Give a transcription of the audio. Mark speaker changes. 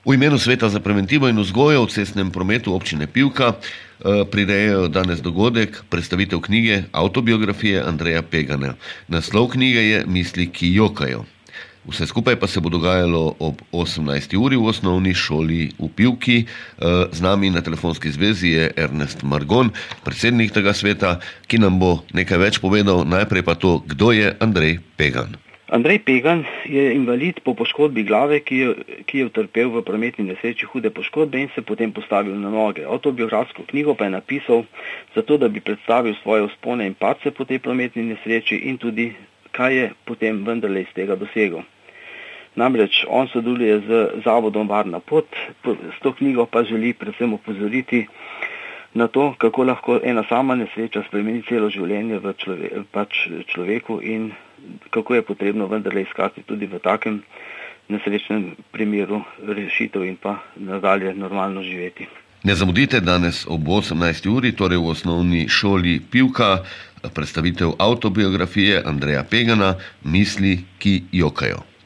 Speaker 1: V imenu Sveta za preventivo in vzgojo v cestnem prometu občine Pivka prirejajo danes dogodek, predstavitev knjige Avtobiografije Andreja Pegana. Naslov knjige je Misli, ki jokajo. Vse skupaj pa se bo dogajalo ob 18. uri v osnovni šoli v Pivki. Z nami na telefonski zvezi je Ernest Margon, predsednik tega sveta, ki nam bo nekaj več povedal. Najprej pa to, kdo je Andrej Pegan.
Speaker 2: Andrej Pegan je invalid po poškodbi glave, ki je utrpel v prometni nesreči hude poškodbe in se potem postavil na noge. Avtobiografsko knjigo pa je napisal zato, da bi predstavil svoje vzpone in padce po tej prometni nesreči in tudi, kaj je potem vendarle iz tega dosegel. Namreč on sodeluje z zavodom Varna pot, s to knjigo pa želi predvsem opozoriti na to, kako lahko ena sama nesreča spremeni celo življenje v človeku in kako je potrebno vendarle iskati tudi v takem nesrečnem primeru rešitev in pa nadalje normalno živeti.
Speaker 1: Ne zamudite danes ob 18. uri, torej v osnovni šoli Pivka, predstavitev avtobiografije Andreja Pegana Misli, ki jokajo.